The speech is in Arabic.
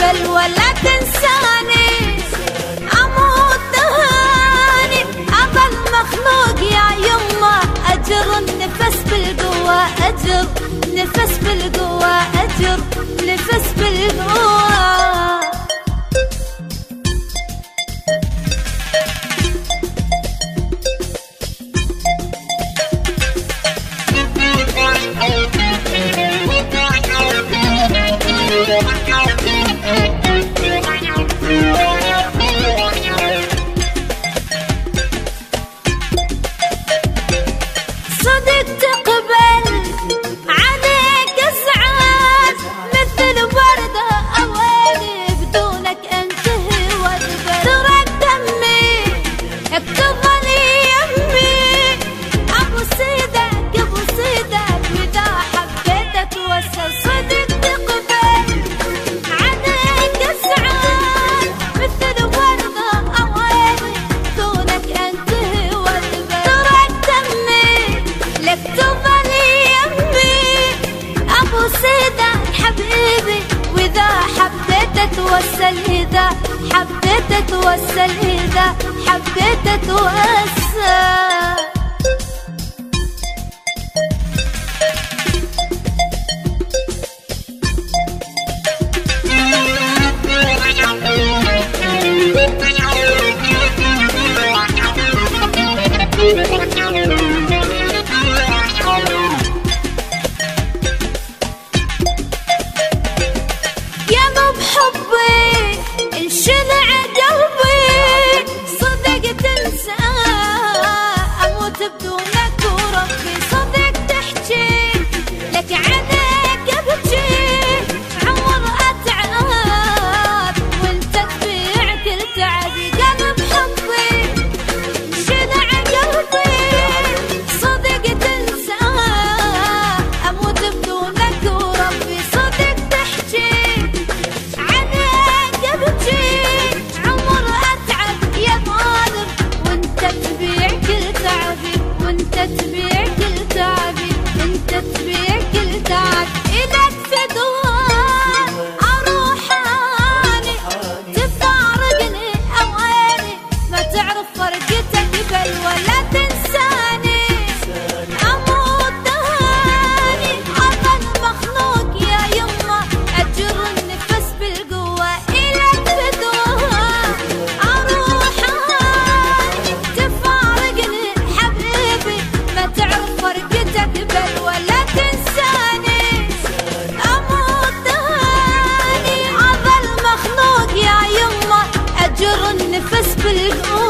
قبل ولا تنساني، أموت تهاني أظل مخلوق يا يمه، أجر النفس بالقوة، أجر نفس بالقوة، أجر نفس بالقوة. صدق تقبل عليك ازعاج، مثل وردة أواني بدونك انتهي وادبل. ترى دمي اكتظل يمي، أبو سيدك أبو سيدك وإذا حبيت أتوسل. صدق تقبل عليك ازعاج، مثل وردة أواني بدونك انتهي وادبل. ترى دمي لك تظل يمي، أبو سيدك حبيبي وإذا حبيت أتوسل، إذا حبيت أتوسل، إذا حبيت أتوسل. يا ذوب حبي انشلع قلبي، صدق تنسى اموت بدونك وربي. صدق تحكي لك عليك ابكي، عمر اتعب وانت تبيع كل تعبي. قلب حبي انشلع قلبي، صدق تنسى اموت بدونك وربي. صدق تحكي عليك ابكي، عمر اتعب يا ظالم وانت تبيع كل تعبي، وانت تبيع كل تعبي، انت تبيع كل تعبي. الك فدوان اروح اني، تفارقني اواني ما تعرف فرقتك بل ولا تنساني، اموت تهاني اظل مخلوق يا يمه، اجر النفس بالقوة. الك فدوان اروح اني، تفارقني حبيبي ما تعرف فرقتك بل ولا تنساني، اموت تهاني اظل مخلوق يا يمه، اجر النفس بالقوة.